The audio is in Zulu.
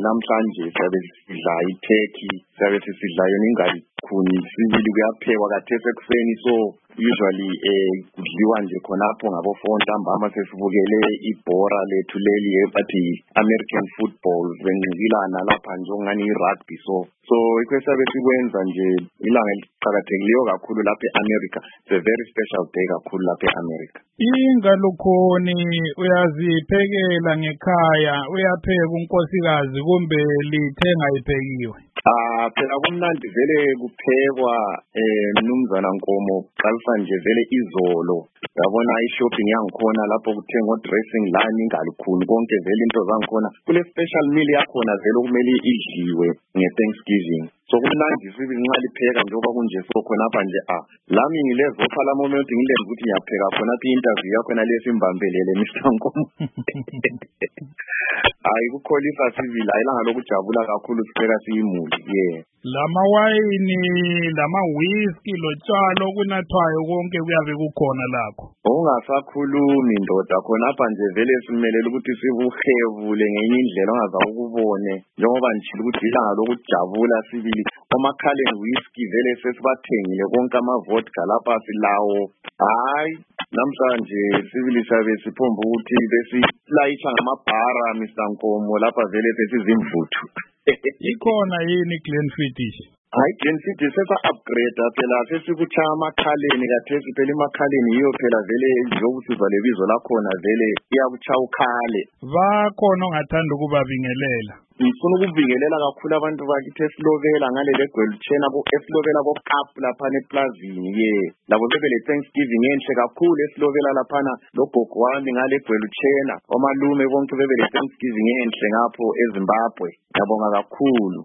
namhlanje sabe sidla iturkey, sabe sidla yona ingalikhuni sibili kuyaphekwa kathese kuseni, so usually kudliwa nje khonapho ngabo-4 ntambama sesibukele ibhora lethu leli bathi American football benqikilana lapha nje ngani i-rugby, so ikho sabe sikwenza nje ilanga eliqhakathekileyo kakhulu lapha e-America. It's a very special day kakhulu lapha e-America. Ingalukhoni uyaziphekela ngekhaya, uyapheka unkosikazi kumbe lithenga iphekiwe? Phela kumnandi vele kuphekwa mnumzana Nkomo, qalisa nje vele izolo yabona i-shopping yangikhona lapho kuthengwa dressing line ingalikhuni konke vele into zangikhona, kule special meal yakhona vele kumele idliwe nge-Thanksgiving. So kumnandi sibili nxa lipheka njengoba kunje so khonapha nje lami ngilezopha la moment ngilenza ukuthi ngiyapheka khonapha i-interview yakhona lesimbambelele Mr. Nkomo. Hayi kukholisa sibili ayilanga lokujabula kakhulu sipheka siyimuli. Lama wayini, lama whisky, lotshalo kunathwayo konke kuyabe kukhona lakho. Ungasakhulumi ndoda khonapha nje vele simelele ukuthi sibuhevule ngenye indlela ongaza ukubone njengoba nje ukuthi ilanga lokujabula sibili. Omakhaleni whisky vele sesibathengile konke ama-vodka lapha silawo. Hayi namhlanje sibili sabe siphomba ukuthi besilayisha ngamabhara Mr. Nkomo lapha vele sesizimvuthu. Ikhona yini Glenfiddich? Hayi Glenfiddich sesa-upgrade phela sesikuthaya amakhaleni kathesi phela emakhaleni yiyo phela vele njengokuthi uzwa lebizo lakhona vele iyakuthaya ukhale. Bakhona ongathanda ukubabingelela? Ngifuna ukubingelela kakhulu abantu bakithi eSlovela ngalele gwelutshena eSlovela boKapu laphana eplazini labo bebele Thanksgiving enhle kakhulu eSlovela laphana logogo wami ngale gwelutshena omalume bonke bebele Thanksgiving enhle ngapho eZimbabwe. Ngiyabonga kakhulu.